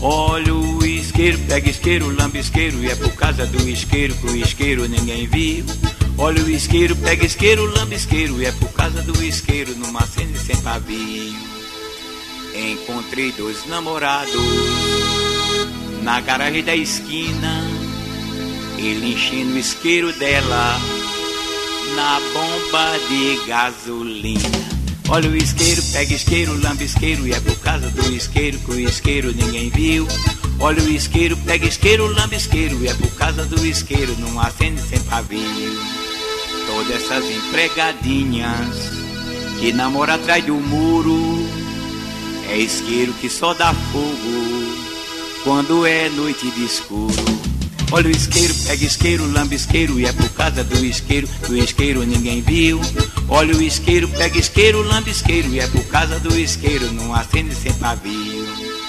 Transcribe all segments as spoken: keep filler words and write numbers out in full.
Olha o isqueiro, pega isqueiro, lambe isqueiro, e é por causa do isqueiro que o isqueiro ninguém viu. Olha o isqueiro, pega isqueiro, lambe isqueiro, e é por causa do isqueiro numa cena sem pavio. Encontrei dois namorados na garagem da esquina, ele enchendo o isqueiro dela na bomba de gasolina. Olha o isqueiro, pega isqueiro, lambe isqueiro, e é por causa do isqueiro que o isqueiro ninguém viu. Olha o isqueiro, pega isqueiro, lambe isqueiro, e é por causa do isqueiro não acende sem pavio. Todas essas empregadinhas que namoram atrás do muro, é isqueiro que só dá fogo quando é noite de escuro. Olha o isqueiro, pega isqueiro, lambe isqueiro, e é por causa do isqueiro que o isqueiro ninguém viu. Olha o isqueiro, pega isqueiro, lambe isqueiro, e é por causa do isqueiro não acende sem pavio.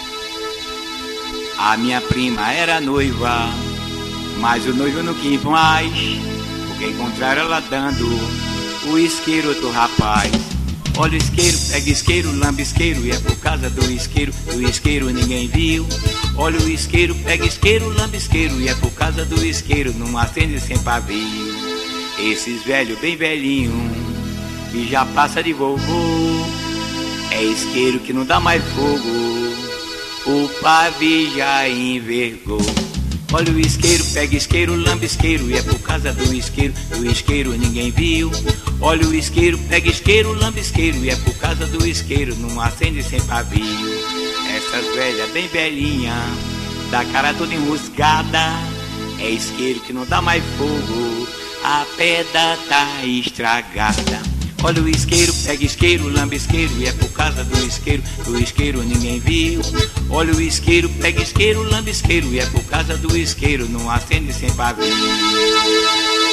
A minha prima era noiva, mas o noivo não quis mais, porque encontraram ela dando o isqueiro do rapaz. Olha o isqueiro, pega isqueiro, lambe isqueiro, e é por causa do isqueiro que o isqueiro ninguém viu. Olha o isqueiro, pega isqueiro, lambe isqueiro, e é por causa do isqueiro não acende sem pavio. Esses velhos bem velhinhos que já passa de vovô, é isqueiro que não dá mais fogo, o pavio já envergou. Olha o isqueiro, pega isqueiro, lambe isqueiro, e é por causa do isqueiro do isqueiro ninguém viu. Olha o isqueiro, pega isqueiro, lambe isqueiro, e é por causa do isqueiro não acende sem pavio. Essas velhas bem velhinhas, da cara toda enroscada, é isqueiro que não dá mais fogo, a pedra tá estragada. Olha o isqueiro, pega isqueiro, lambe isqueiro, e é por causa do isqueiro do isqueiro ninguém viu. Olha o isqueiro, pega isqueiro, lambe isqueiro, e é por causa do isqueiro não acende sem pavio.